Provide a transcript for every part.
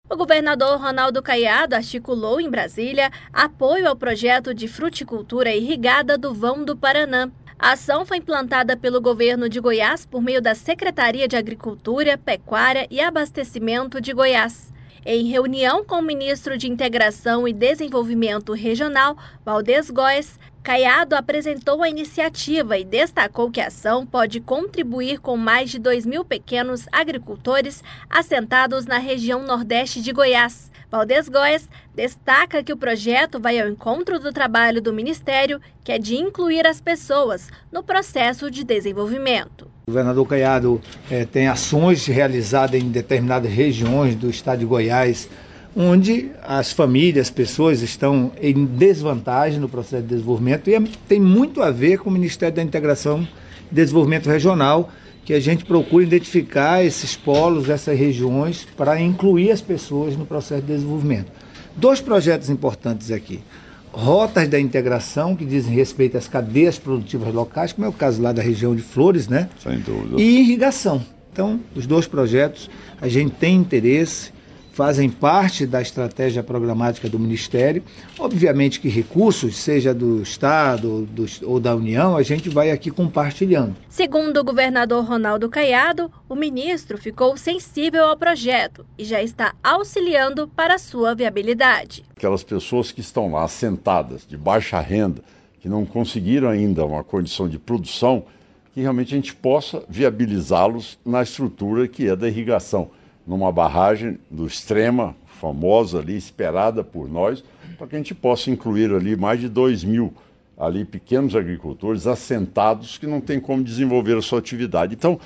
O governador Ronaldo Caiado articulou em Brasília apoio ao projeto de fruticultura irrigada do Vão do Paraná. A ação foi implantada pelo governo de Goiás por meio da Secretaria de Agricultura, Pecuária e Abastecimento de Goiás. Em reunião com o ministro de Integração e Desenvolvimento Regional, Valdez Góes, Caiado apresentou a iniciativa e destacou que a ação pode contribuir com mais de 2.000 pequenos agricultores assentados na região nordeste de Goiás. Valdez Góes destaca que o projeto vai ao encontro do trabalho do Ministério, que é de incluir as pessoas no processo de desenvolvimento. O governador Caiado tem ações realizadas em determinadas regiões do estado de Goiás, onde as famílias, as pessoas estão em desvantagem no processo de desenvolvimento e tem muito a ver com o Ministério da Integração e Desenvolvimento Regional, que a gente procura identificar esses polos, essas regiões, para incluir as pessoas no processo de desenvolvimento. 2 projetos importantes aqui. Rotas da integração, que dizem respeito às cadeias produtivas locais, como é o caso lá da região de Flores, né? Sem dúvida. E irrigação. Então, os 2 projetos, a gente tem interesse, fazem parte da estratégia programática do Ministério. Obviamente que recursos, seja do Estado ou da União, a gente vai aqui compartilhando. Segundo o governador Ronaldo Caiado, o ministro ficou sensível ao projeto e já está auxiliando para sua viabilidade. Aquelas pessoas que estão lá assentadas, de baixa renda, que não conseguiram ainda uma condição de produção, que realmente a gente possa viabilizá-los na estrutura que é da irrigação, numa barragem do Extrema, famosa ali, esperada por nós, para que a gente possa incluir ali mais de 2.000 ali pequenos agricultores assentados que não tem como desenvolver a sua atividade. Então,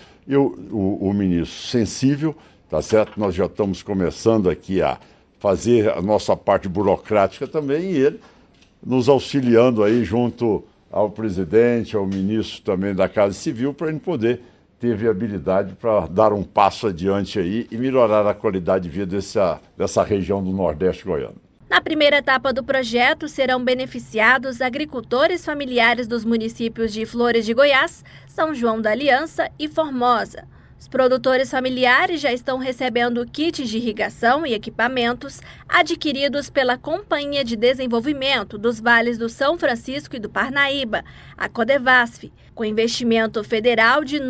o ministro sensível, tá certo? Nós já estamos começando aqui a fazer a nossa parte burocrática também e ele nos auxiliando aí junto ao presidente, ao ministro também da Casa Civil, para a gente poder ter viabilidade para dar um passo adiante aí e melhorar a qualidade de vida dessa região do Nordeste goiano. Na primeira etapa do projeto serão beneficiados agricultores familiares dos municípios de Flores de Goiás, São João da Aliança e Formosa. Os produtores familiares já estão recebendo kits de irrigação e equipamentos adquiridos pela Companhia de Desenvolvimento dos Vales do São Francisco e do Parnaíba, a Codevasf, com investimento federal de R$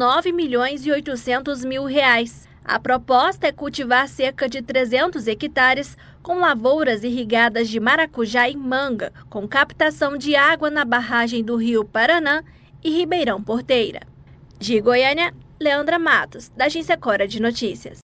9.800.000. A proposta é cultivar cerca de 300 hectares com lavouras irrigadas de maracujá e manga, com captação de água na barragem do Rio Paraná e Ribeirão Porteira. De Goiânia, Leandra Matos, da Agência Cora de Notícias.